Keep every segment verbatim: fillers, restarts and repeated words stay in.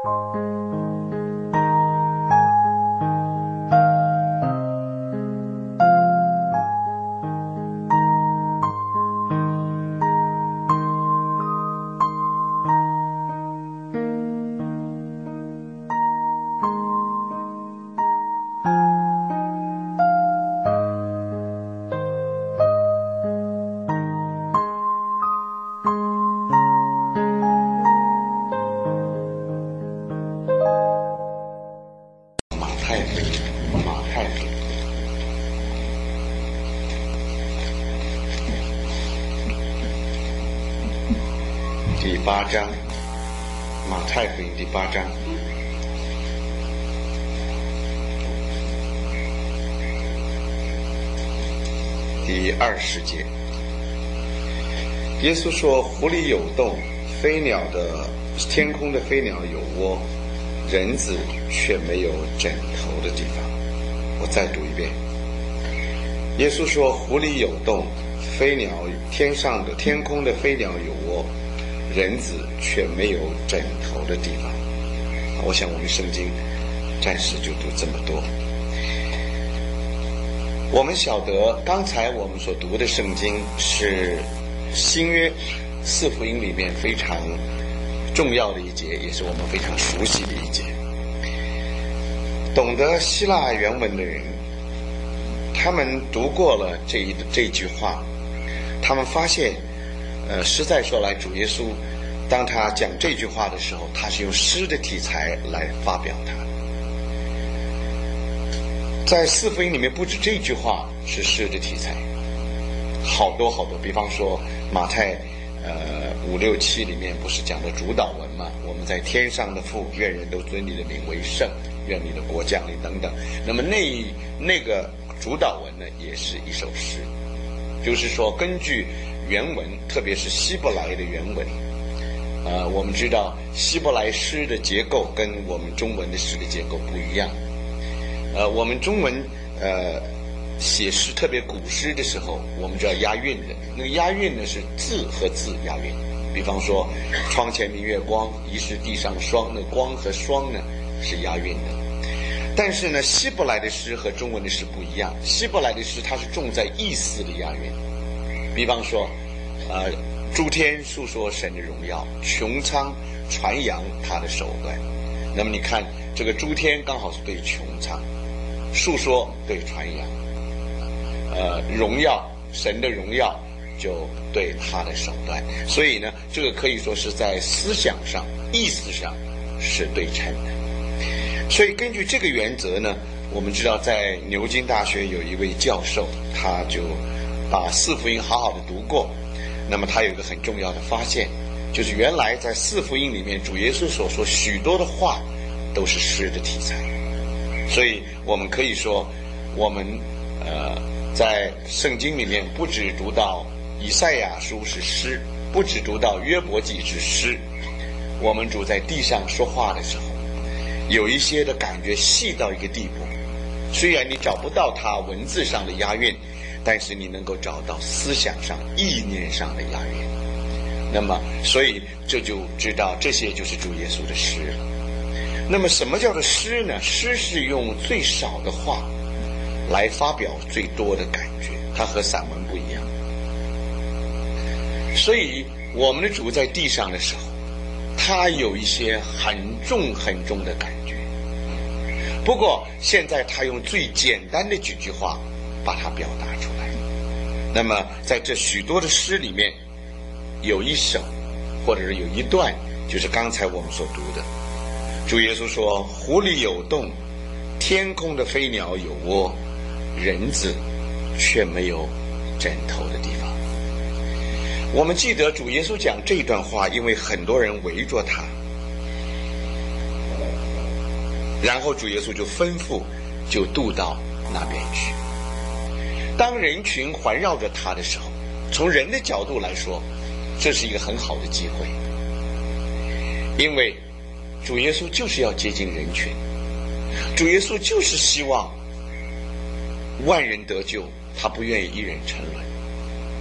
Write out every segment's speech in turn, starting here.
第八章，马太福音第八章。第二十节，耶稣说：“湖里有洞，飞鸟的天空的飞鸟有窝，人子却没有枕头的地方。”我再读一遍。耶稣说：“湖里有洞，飞鸟天上的天空的飞鸟有窝，人子却没有枕头的地方。”我想我们圣经暂时就读这么多。我们晓得刚才我们所读的圣经是新约四福音里面非常重要的一节，也是我们非常熟悉的一节。懂得希腊原文的人，他们读过了这一这句话，他们发现呃，实在说来，主耶稣当他讲这句话的时候，他是用诗的题材来发表它。在四福音里面，不止这句话是诗的题材，好多好多。比方说马太呃五六七里面不是讲的主导文嘛？我们在天上的父，愿人都尊你的名为圣，愿你的国降临等等。那么那那个主导文呢，也是一首诗，就是说根据原文，特别是希伯来的原文。呃，我们知道希伯来诗的结构跟我们中文的诗的结构不一样。呃，我们中文呃写诗，特别古诗的时候，我们知道押韵的。那个押韵呢是字和字押韵。比方说“窗前明月光，疑是地上霜”，那光和霜呢是押韵的。但是呢，希伯来的诗和中文的诗不一样。希伯来的诗它是重在意思的押韵。比方说，呃。诸天述说神的荣耀，穹苍传扬他的手段。那么你看，这个诸天刚好是对穹苍，述说对传扬，呃，荣耀神的荣耀就对他的手段。所以呢，这个可以说是在思想上、意思上是对称的。所以根据这个原则呢，我们知道在牛津大学有一位教授，他就把四福音好好的读过。那么他有一个很重要的发现，就是原来在四福音里面，主耶稣所说许多的话都是诗的题材。所以我们可以说，我们呃在圣经里面不只读到以赛亚书是诗，不只读到约伯记是诗，我们主在地上说话的时候，有一些的感觉细到一个地步，虽然你找不到它文字上的押韵，但是你能够找到思想上、意念上的押韵。那么，所以这就知道这些就是主耶稣的诗了。那么，什么叫做诗呢？诗是用最少的话来发表最多的感觉，它和散文不一样。所以，我们的主在地上的时候，他有一些很重很重的感觉。不过，现在他用最简单的几句话把它表达出来。那么在这许多的诗里面，有一首或者是有一段，就是刚才我们所读的。主耶稣说：“湖里有洞，天空的飞鸟有窝，人子却没有枕头的地方。”我们记得主耶稣讲这段话，因为很多人围着他，然后主耶稣就吩咐，就渡到那边去。当人群环绕着他的时候，从人的角度来说，这是一个很好的机会，因为主耶稣就是要接近人群，主耶稣就是希望万人得救，他不愿意一人沉沦。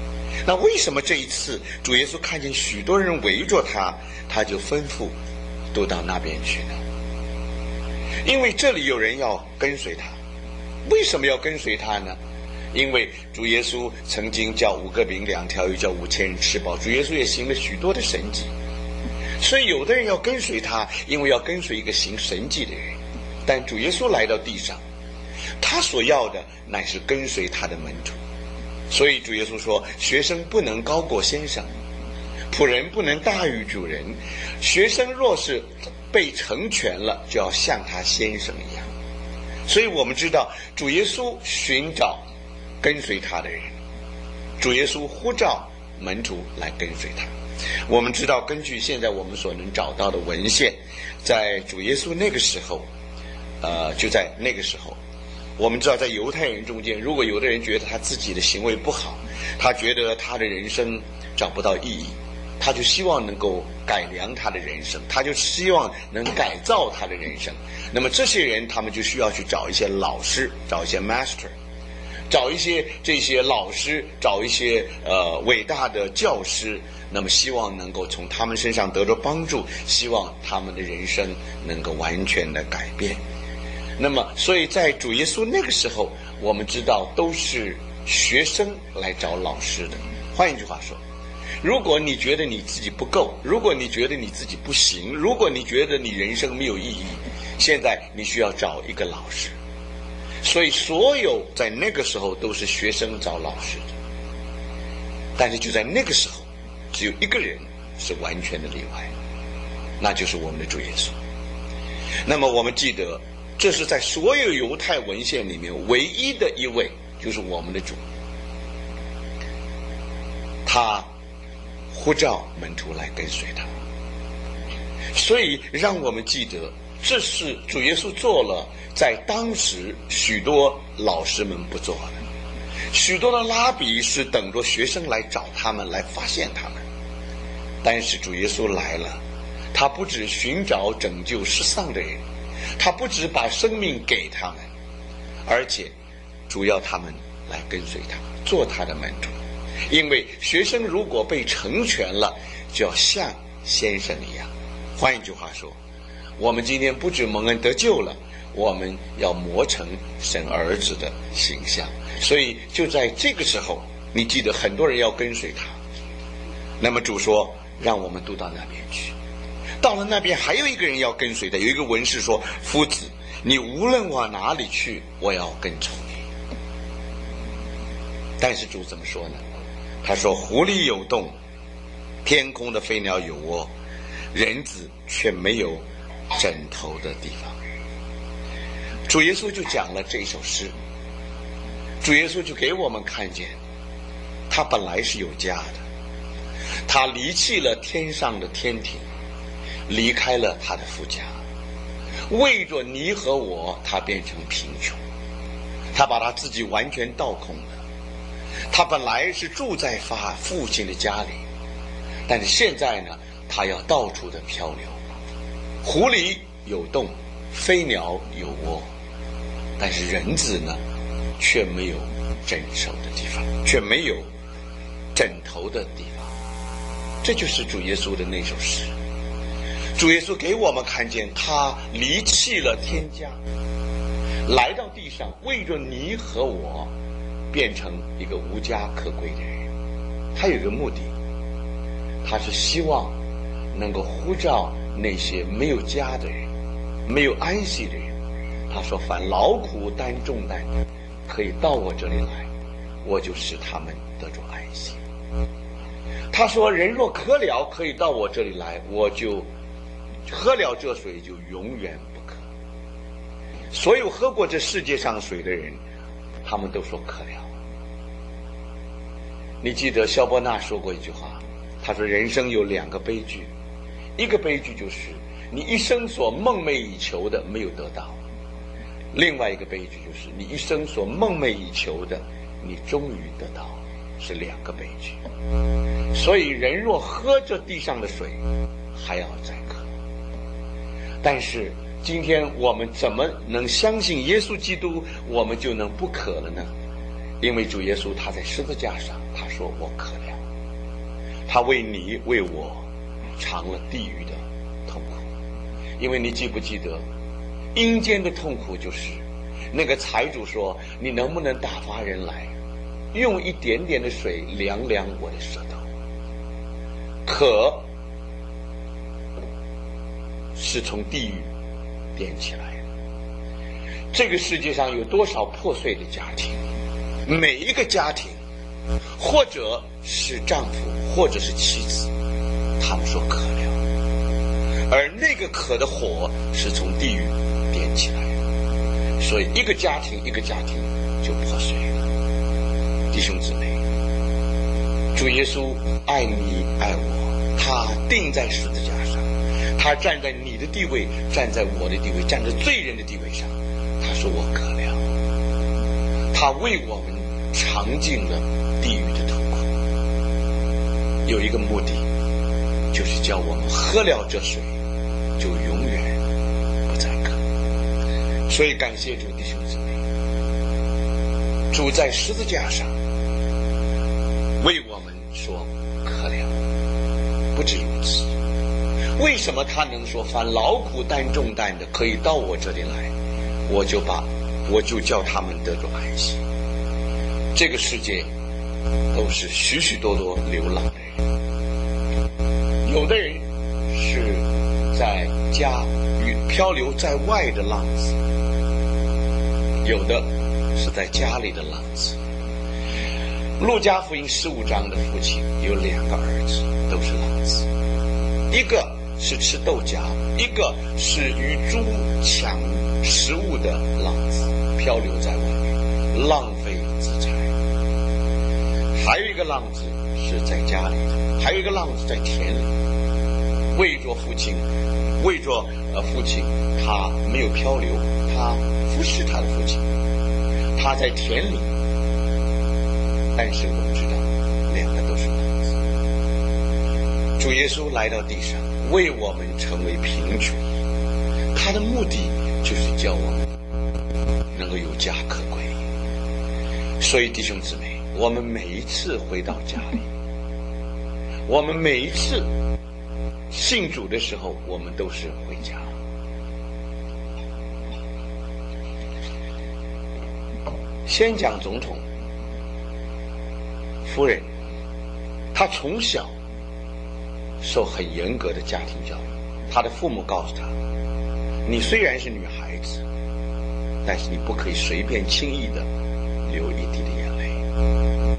那为什么这一次主耶稣看见许多人围着他，他就吩咐都到那边去呢？因为这里有人要跟随他。为什么要跟随他呢？因为主耶稣曾经叫五个饼两条鱼叫五千人吃饱，主耶稣也行了许多的神迹，所以有的人要跟随他，因为要跟随一个行神迹的人。但主耶稣来到地上，他所要的乃是跟随他的门徒。所以主耶稣说，学生不能高过先生，仆人不能大于主人，学生若是被成全了，就要像他先生一样。所以我们知道主耶稣寻找跟随他的人，主耶稣呼召门徒来跟随他。我们知道根据现在我们所能找到的文献，在主耶稣那个时候呃，就在那个时候我们知道在犹太人中间，如果有的人觉得他自己的行为不好，他觉得他的人生找不到意义，他就希望能够改良他的人生，他就希望能改造他的人生。那么这些人他们就需要去找一些老师，找一些 master， 找一些这些老师，找一些呃伟大的教师，那么希望能够从他们身上得到帮助，希望他们的人生能够完全的改变。那么所以在主耶稣那个时候，我们知道都是学生来找老师的。换一句话说，如果你觉得你自己不够，如果你觉得你自己不行，如果你觉得你人生没有意义，现在你需要找一个老师。所以所有在那个时候都是学生找老师的，但是就在那个时候，只有一个人是完全的例外，那就是我们的主耶稣。那么我们记得，这是在所有犹太文献里面唯一的一位，就是我们的主。他呼召门徒来跟随他，所以让我们记得，这是主耶稣做了在当时许多老师们不做的。许多的拉比是等着学生来找他们，来发现他们。但是主耶稣来了，他不只寻找拯救失丧的人，他不只把生命给他们，而且主要他们来跟随他，做他的门徒。因为学生如果被成全了，就要像先生一样。换一句话说，我们今天不只蒙恩得救了，我们要磨成神儿子的形象。所以就在这个时候，你记得很多人要跟随他，那么主说让我们都到那边去。到了那边还有一个人要跟随的，有一个文士说，夫子，你无论往哪里去，我要跟从你。但是主怎么说呢？他说，湖里有洞，天空的飞鸟有窝，人子却没有枕头的地方。主耶稣就讲了这首诗，主耶稣就给我们看见，他本来是有家的，他离弃了天上的天庭，离开了他的父家，为着你和我，他变成贫穷，他把他自己完全倒空了。他本来是住在他父亲的家里，但是现在呢，他要到处的漂流。湖里有洞，飞鸟有窝，但是人子呢，却没有枕首的地方，却没有枕头的地方。这就是主耶稣的那首诗。主耶稣给我们看见，他离弃了天家，来到地上，为着你和我，变成一个无家可归的人。他有一个目的，他是希望能够呼召那些没有家的人，没有安息的人。他说，凡劳苦担重担，可以到我这里来，我就使他们得着安息。他说，人若渴了，可以到我这里来，我就喝了这水，就永远不渴。所有喝过这世界上水的人，他们都说渴了。你记得萧伯纳说过一句话，他说，人生有两个悲剧，一个悲剧就是你一生所梦寐以求的没有得到，另外一个悲剧就是你一生所梦寐以求的你终于得到，是两个悲剧。所以人若喝这地上的水，还要再渴。但是今天我们怎么能相信耶稣基督，我们就能不渴了呢？因为主耶稣他在十字架上，他说我渴了，他为你为我尝了地狱的痛苦。 因为你记不记得，阴间的痛苦就是那个财主说，你能不能打发人来，用一点点的水凉凉我的舌头。渴是从地狱点起来的。这个世界上有多少破碎的家庭，每一个家庭或者是丈夫或者是妻子，他们说渴了，而那个渴的火是从地狱点起来的，所以一个家庭一个家庭就破碎了。弟兄姊妹，主耶稣爱你爱我，他钉在十字架上，他站在你的地位，站在我的地位，站在罪人的地位上，他说我渴了，他为我们尝尽了地狱的痛苦，有一个目的，就是叫我们喝了这水就永远不再渴。所以感谢主，弟兄姊妹，主在十字架上为我们说渴了。不止如此，为什么他能说凡劳苦担重担的可以到我这里来，我就把我就叫他们得着安息。这个世界都是许许多多流浪的人，有的人是在家与漂流在外的浪子，有的是在家里的浪子。路加福音十五章的父亲有两个儿子，都是浪子，一个是吃豆荚，一个是与猪抢食物的浪子，漂流在外面，浪费资财。还有一个浪子是在家里的，还有一个浪子在田里，为着父亲，为着呃父亲，他没有漂流，他服侍他的父亲，他在田里。但是我们知道，两个都是浪子。主耶稣来到地上，为我们成为贫穷，他的目的就是叫我们能够有家可归。所以弟兄姊妹，我们每一次回到家里，我们每一次信主的时候，我们都是回家。先讲总统夫人，她从小受很严格的家庭教育，她的父母告诉她，你虽然是女孩子，但是你不可以随便轻易的流一滴的眼泪。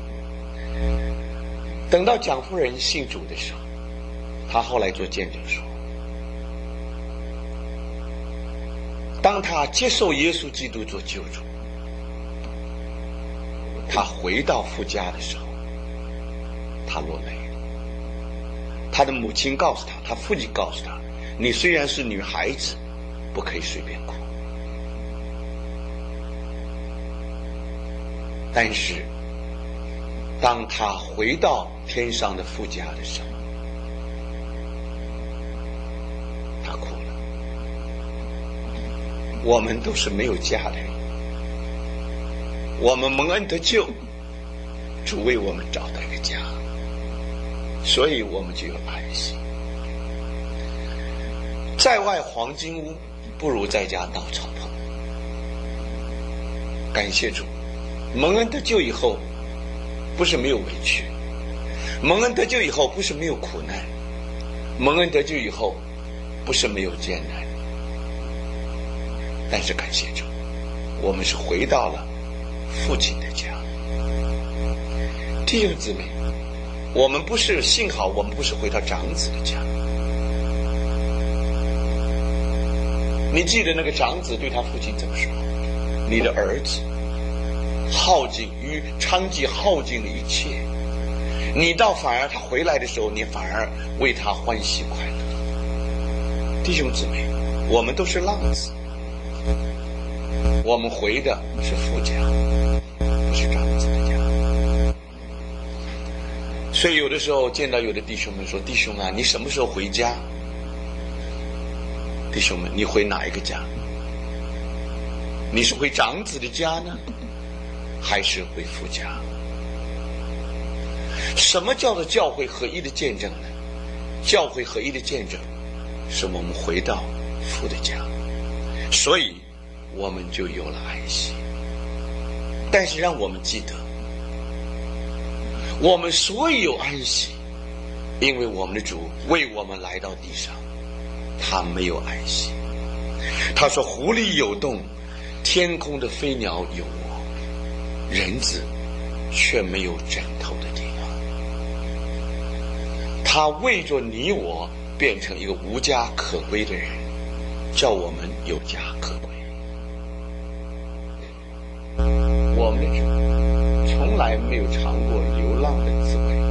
等到蒋夫人信主的时候，她后来做见证说，当她接受耶稣基督做救主，她回到父家的时候，她落泪了。她的母亲告诉她，她父亲告诉她，你虽然是女孩子，不可以随便哭。但是当她回到天上的父家的时候，她哭了。我们都是没有家的人，我们蒙恩得救，主为我们找到一个家，所以我们就有安息。在外黄金屋，不如在家稻草棚。感谢主，蒙恩得救以后，不是没有委屈；蒙恩得救以后，不是没有苦难；蒙恩得救以后，不是没有艰难。但是感谢主，我们是回到了父亲的家。弟兄姊妹，我们不是，幸好我们不是回到长子的家。你记得那个长子对他父亲怎么说？你的儿子耗尽与娼妓耗尽了一切，你倒反而他回来的时候，你反而为他欢喜快乐。弟兄姊妹，我们都是浪子，我们回的是父家，不是长子的家。所以有的时候见到有的弟兄们说，弟兄啊，你什么时候回家？弟兄们，你回哪一个家？你是回长子的家呢，还是回父家？什么叫做教会合一的见证呢？教会合一的见证是我们回到父的家，所以我们就有了安息。但是让我们记得，我们所以有安息，因为我们的主为我们来到地上，他没有安息。他说湖里有洞，天空的飞鸟有窝，人子却没有枕头的地方。他为着你我变成一个无家可归的人，叫我们有家可归。我们的主从来没有尝过流浪的滋味，